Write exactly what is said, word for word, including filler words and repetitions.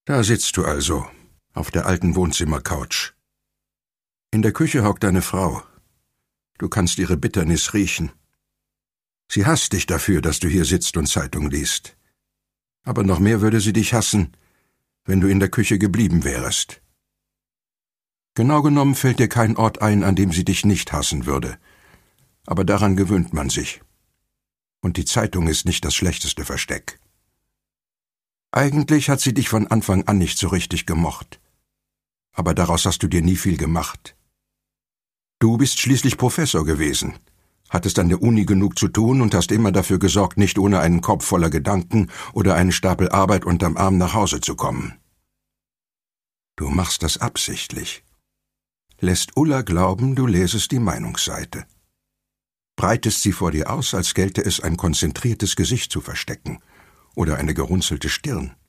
Da sitzt du also, auf der alten Wohnzimmercouch. In der Küche hockt deine Frau. Du kannst ihre Bitternis riechen. Sie hasst dich dafür, dass du hier sitzt und Zeitung liest. Aber noch mehr würde sie dich hassen, wenn du in der Küche geblieben wärest. Genau genommen fällt dir kein Ort ein, an dem sie dich nicht hassen würde. Aber daran gewöhnt man sich. Und die Zeitung ist nicht das schlechteste Versteck. Eigentlich hat sie dich von Anfang an nicht so richtig gemocht. Aber daraus hast du dir nie viel gemacht. Du bist schließlich Professor gewesen, hattest an der Uni genug zu tun und hast immer dafür gesorgt, nicht ohne einen Kopf voller Gedanken oder einen Stapel Arbeit unterm Arm nach Hause zu kommen. Du machst das absichtlich. Lässt Ulla glauben, du lesest die Meinungsseite. Breitest sie vor dir aus, als gelte es ein konzentriertes Gesicht zu verstecken oder eine gerunzelte Stirn.